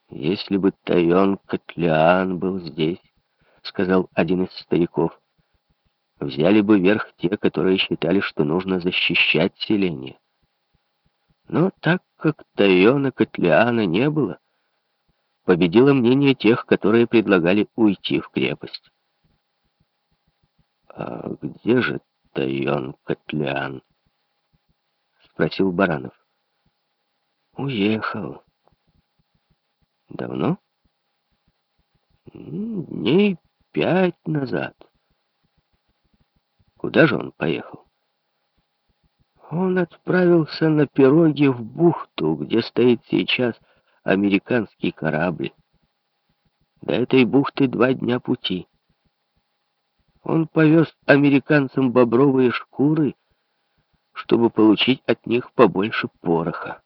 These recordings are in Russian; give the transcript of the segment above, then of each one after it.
«Если бы Тайон Котлеан был здесь, — сказал один из стариков, — взяли бы верх те, которые считали, что нужно защищать селение. Но так как Тайона Котлеана не было, победило мнение тех, которые предлагали уйти в крепость». «А где же Тайон Котлеан?» — спросил Баранов. «Уехал». «Давно?» «Дней 5 назад». «Куда же он поехал?» «Он отправился на пироге в бухту, где стоит сейчас американский корабль. До этой бухты 2 дня пути. Он повез американцам бобровые шкуры, чтобы получить от них побольше пороха».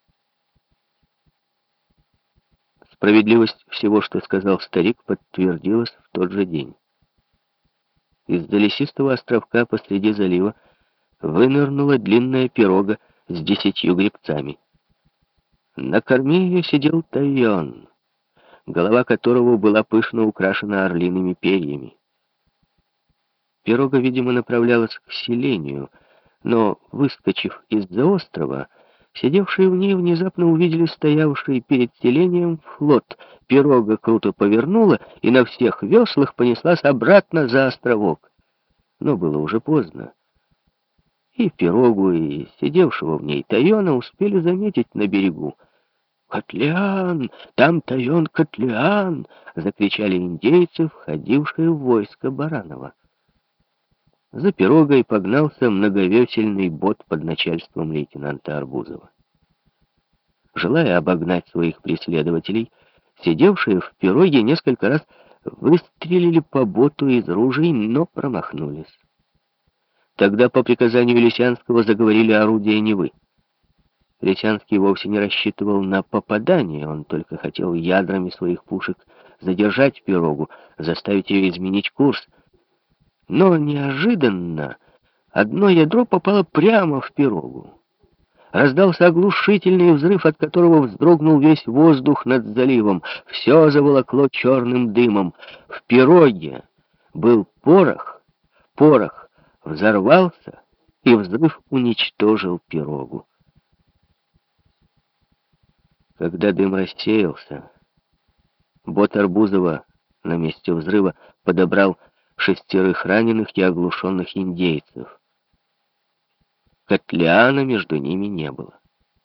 Справедливость всего, что сказал старик, подтвердилась в тот же день. Из-за лесистого островка посреди залива вынырнула длинная пирога с 10 гребцами. На корме ее сидел Тайон, голова которого была пышно украшена орлиными перьями. Пирога, видимо, направлялась к селению, но, выскочив из-за острова, сидевшие в ней внезапно увидели стоявший перед селением флот. Пирога круто повернула и на всех веслах понеслась обратно за островок. Но было уже поздно. И пирогу, и сидевшего в ней Тайона успели заметить на берегу. «Котлеан! Там Тайон Котлеан!» — закричали индейцы, входившие в войско Баранова. За пирогой погнался многовесельный бот под начальством лейтенанта Арбузова. Желая обогнать своих преследователей, сидевшие в пироге несколько раз выстрелили по боту из ружей, но промахнулись. Тогда по приказанию Лисянского заговорили орудия Невы. Лисянский вовсе не рассчитывал на попадание, он только хотел ядрами своих пушек задержать пирогу, заставить ее изменить курс. Но неожиданно одно ядро попало прямо в пирогу. Раздался оглушительный взрыв, от которого вздрогнул весь воздух над заливом. Все заволокло черным дымом. В пироге был порох. Порох взорвался, и взрыв уничтожил пирогу. Когда дым рассеялся, бот Арбузова на месте взрыва подобрал 6 раненых и оглушенных индейцев. Котлеана между ними не было.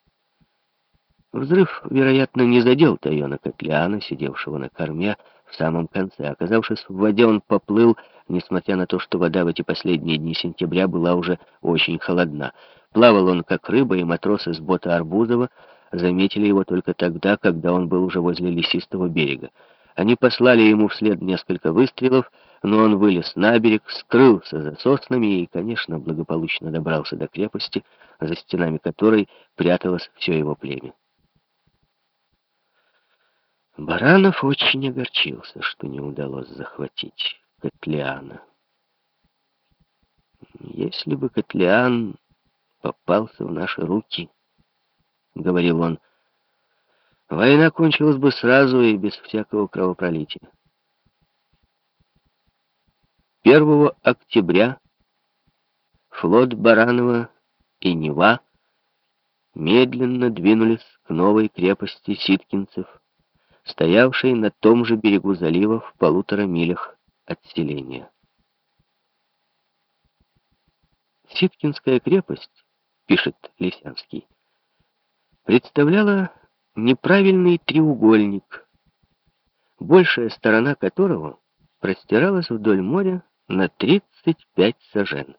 Взрыв, вероятно, не задел Тайона Котлеана, сидевшего на корме в самом конце. Оказавшись в воде, он поплыл, несмотря на то, что вода в эти последние дни сентября была уже очень холодна. Плавал он как рыба, и матросы с бота Арбузова заметили его только тогда, когда он был уже возле лесистого берега. Они послали ему вслед несколько выстрелов, но он вылез на берег, скрылся за соснами и, конечно, благополучно добрался до крепости, за стенами которой пряталось все его племя. Баранов очень огорчился, что не удалось захватить Котлеана. «Если бы Котлеан попался в наши руки, — говорил он, — война кончилась бы сразу и без всякого кровопролития». 1 октября флот Баранова и Нева медленно двинулись к новой крепости ситкинцев, стоявшей на том же берегу залива в 1,5 милях от селения. Ситкинская крепость, пишет Лисянский, представляла неправильный треугольник, большая сторона которого простиралась вдоль моря на 35 сажен.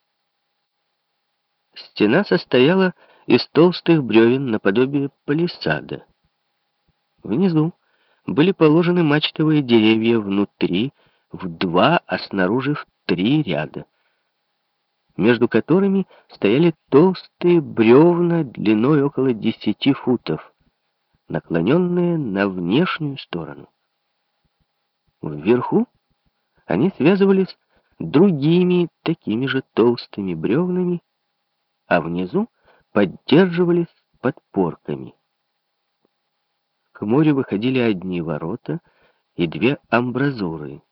Стена состояла из толстых бревен наподобие палисада. Внизу были положены мачтовые деревья внутри в 2, а снаружи в 3 ряда, между которыми стояли толстые бревна длиной около 10 футов, наклоненные на внешнюю сторону. Вверху они связывались другими такими же толстыми бревнами, а внизу поддерживались подпорками. к морю выходили одни ворота и две амбразуры.